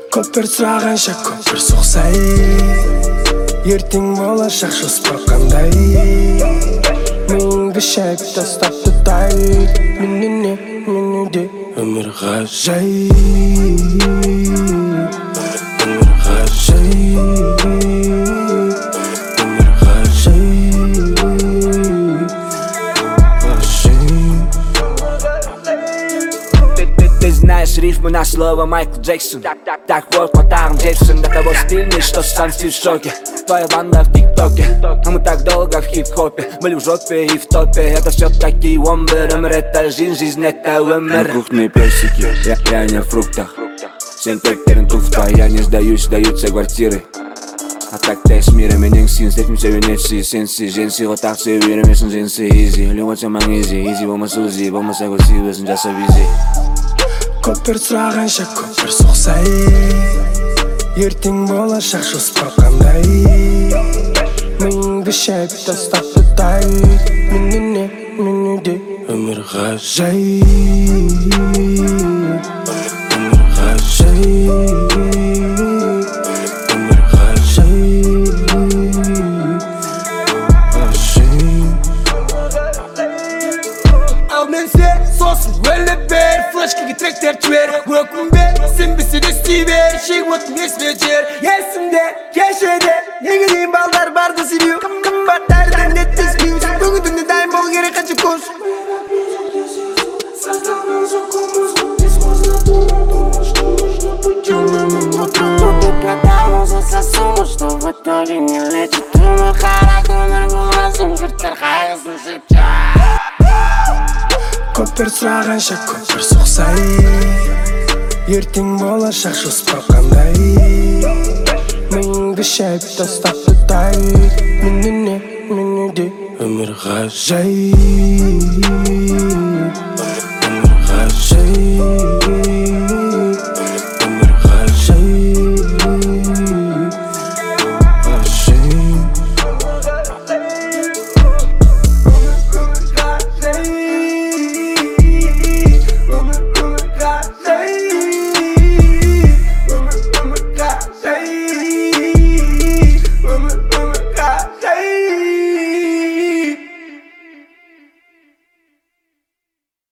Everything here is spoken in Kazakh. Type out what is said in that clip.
Көпір сұрағанша көпір соқсай, ертең болашақ жоспар қандай. Миыңды шайып тастап тұтай, менде өмір ғажайып, өмір ғажайып, өмір ғажайып, Ты знаешь рифмы на слово Майкл Джексон. Так вот по тарам Джейсон. До того стильный, что сам Стив в шоке. Твоя банда в тиктоке, а мы так долго в хип-хопе. Были в жопе и в топе. Это все такие вомбер. Өмір это жизнь это өмір. Крупные персики, я не в фруктах. Сен пектерін туфта, я не сдаюсь, даются квартиры. А так тәс мирі менен сен сетім сөйенетсі. Сенсі, женсі, отақ сөйберемесін женсі. Easy, любовь маң easy болмаса узи, болмаса көсі өзін жасап easy. Көпір сұрағанша көпір соқсай, ертең болашақ жоспар қандай. Миыңды шайып тастап тұтай, менде өмір ғажайып, өмір ғажайып, өмір ғажайып, Ал мен сен, сосын өліп бер, флешкеге тректер жібер. Өкінбе, сенбесін істей бер, шегіп өттің есіме жер. Есімде, кешеде, неге дейін балдар барды себеу. Қымбаттардан неттеспеу, бүгін түнде дайын бол керек қанша көз. Что в итоге не лечит умы, харак өмір болмасын, жұрттар қайғысын шепча. Көпір сұрағанша көпір соқсай, ертең болашақ жоспар қандай. Миыңды шайып тастап тұтай, менде өмір ғажайып, өмір ғажайып.